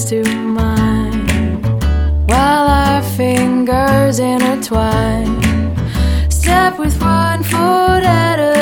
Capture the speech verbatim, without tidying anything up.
close to mine, while our fingers intertwine. Step with one foot at a